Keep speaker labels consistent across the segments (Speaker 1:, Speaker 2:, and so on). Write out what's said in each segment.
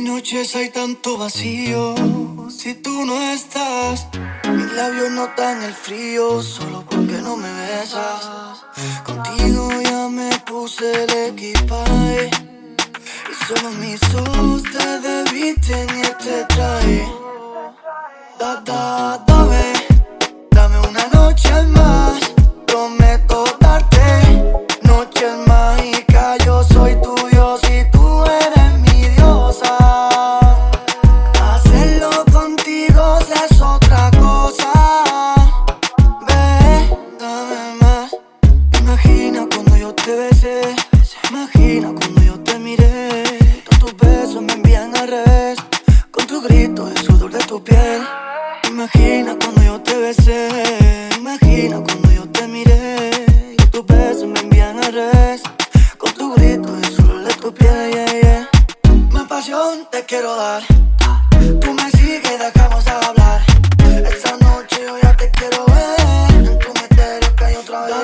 Speaker 1: noches hay tanto vacío. Si tú no estás, mis labios notan el frío. Solo porque no me besas. Contigo ya me puse el equipaje y solo mis ojos te debiten y te trae. Dame una noche más. Prometo darte noches mágicas. Yo soy tuyo si tú eres mi diosa. Hacerlo contigo es otra cosa. Ve, dame más. Imagina cuando yo te besé. Imagina cuando yo te miré. Todos tus besos me envían al revés. Con tu grito, el sudor de tu piel. Imagina cuando yo te besé. Imagina cuando yo te miré. Y tus besos me envían al revés. Con tu grito, el sudor de tu piel, yeah, yeah. Más pasión te quiero dar. Tú me sigues y dejamos de hablar. Esta noche yo ya te quiero ver. En tu misterio que hay otra vez.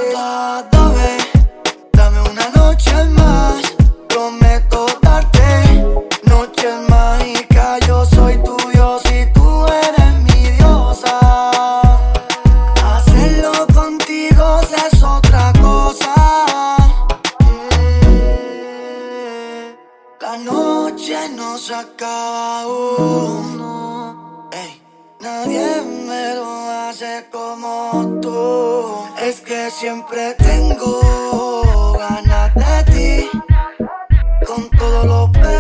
Speaker 1: Dame una noche más. Prometo darte noches mágicas. Yo soy tuyo si tú eres mi diosa. Hacerlo contigo es otra cosa. La noche no se acaba aún. Ey, nadie me lo hace como tú. Es que siempre tengo ganas de ti. Con todos los